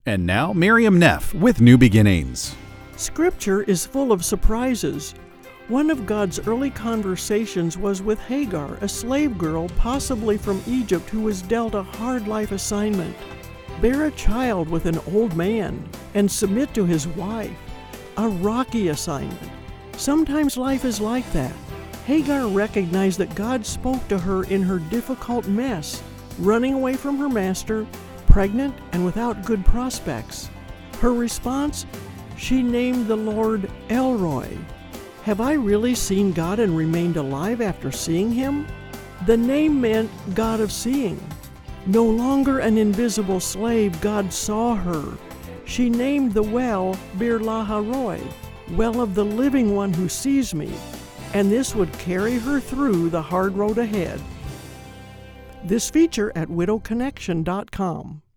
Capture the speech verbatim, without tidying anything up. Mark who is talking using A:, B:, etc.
A: And now, Miriam Neff with New Beginnings.
B: Scripture is full of surprises. One of God's early conversations was with Hagar, a slave girl, possibly from Egypt, who was dealt a hard life assignment. Bear a child with an old man and submit to his wife. A rocky assignment. Sometimes life is like that. Hagar recognized that God spoke to her in her difficult mess, running away from her master, pregnant and without good prospects. Her response? She named the Lord El Roi. Have I really seen God and remained alive after seeing him? The name meant God of seeing. No longer an invisible slave, God saw her. She named the well Bir Laha Roi, well of the living one who sees me, and this would carry her through the hard road ahead. This feature at widow connection dot com.